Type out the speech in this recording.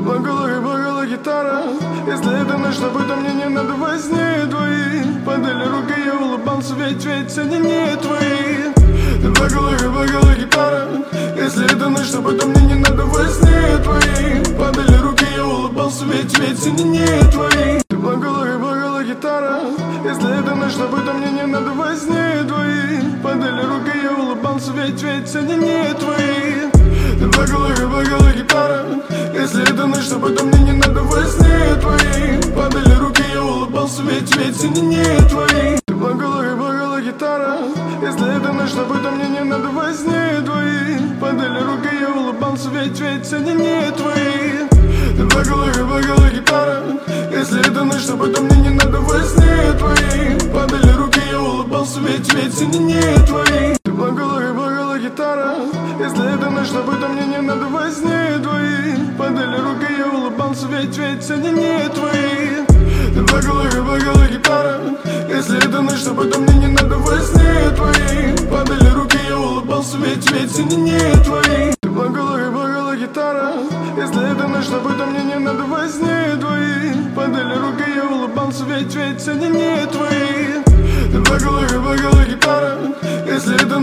Плакала гитара. Если это ночь, то будто мне не надо возни твои. Падали руки, я улыбался, ведь они не твои. Плакала гитара. Если это ночь, то будто мне не надо возни твои. Падали руки, я улыбался, ведь они не твои. Плакала гитара. Если это ночь, то будто мне не надо возни твои. Падали руки, я улыбался, ведь они не твои. Плакала гитара. Если это ночь, то будто мне не надо возни твои. Падали руки, я улыбался, ведь они не твои. Плакала гитара. Если это ночь, то будто мне не надо возни твои. Падали руки, я улыбался, ведь они не твои. Плакала гитара. Если это ночь, то будто мне не надо возни твои. Падали руки, я улыбался, ведь они не твои. Плакала гитара. Если это ночь, то будто мне не надо возни твои. Падали руки, я улыбался, ведь они не твои. Плакала гитара. Если это ночь, то будто мне не надо возни твои. Падали руки, я улыбался, ведь они не твои. Плакала гитара. Если это ночь, то будто мне не надо возни твои. Падали руки, я улыбался, ведь они не твои. Плакала гитара. Если это